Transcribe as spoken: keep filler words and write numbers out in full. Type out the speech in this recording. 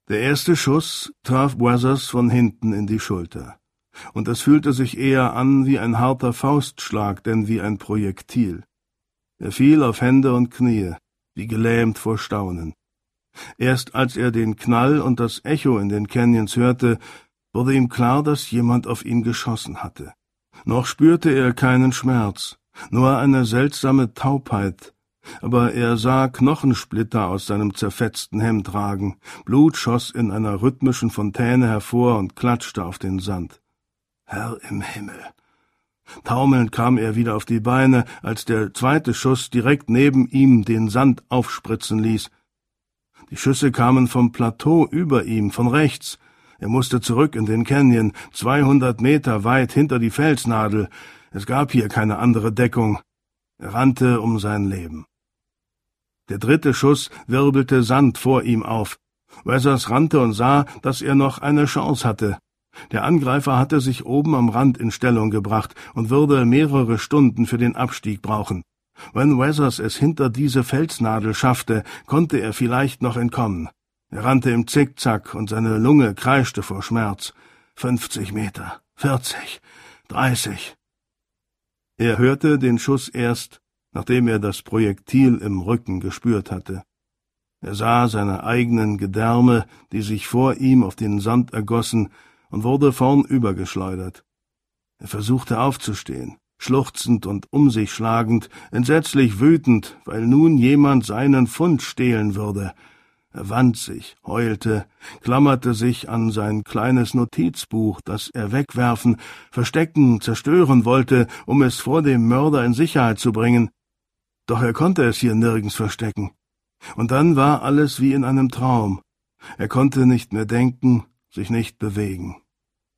Der erste Schuss traf Weathers von hinten in die Schulter, und es fühlte sich eher an wie ein harter Faustschlag, denn wie ein Projektil. Er fiel auf Hände und Knie, wie gelähmt vor Staunen. Erst als er den Knall und das Echo in den Canyons hörte, wurde ihm klar, dass jemand auf ihn geschossen hatte. Noch spürte er keinen Schmerz, nur eine seltsame Taubheit, aber er sah Knochensplitter aus seinem zerfetzten Hemd ragen, Blut schoss in einer rhythmischen Fontäne hervor und klatschte auf den Sand. Herr im Himmel! Taumelnd kam er wieder auf die Beine, als der zweite Schuss direkt neben ihm den Sand aufspritzen ließ. Die Schüsse kamen vom Plateau über ihm, von rechts. Er musste zurück in den Canyon, zweihundert Meter weit hinter die Felsnadel. Es gab hier keine andere Deckung. Er rannte um sein Leben. Der dritte Schuss wirbelte Sand vor ihm auf. Weathers rannte und sah, dass er noch eine Chance hatte. Der Angreifer hatte sich oben am Rand in Stellung gebracht und würde mehrere Stunden für den Abstieg brauchen. Wenn Weathers es hinter diese Felsnadel schaffte, konnte er vielleicht noch entkommen. Er rannte im Zickzack und seine Lunge kreischte vor Schmerz. Fünfzig Meter, vierzig, dreißig. Er hörte den Schuss erst, nachdem er das Projektil im Rücken gespürt hatte. Er sah seine eigenen Gedärme, die sich vor ihm auf den Sand ergossen, und wurde vornüber geschleudert. Er versuchte aufzustehen, schluchzend und um sich schlagend, entsetzlich wütend, weil nun jemand seinen Fund stehlen würde. Er wand sich, heulte, klammerte sich an sein kleines Notizbuch, das er wegwerfen, verstecken, zerstören wollte, um es vor dem Mörder in Sicherheit zu bringen. Doch er konnte es hier nirgends verstecken. Und dann war alles wie in einem Traum. Er konnte nicht mehr denken, sich nicht bewegen.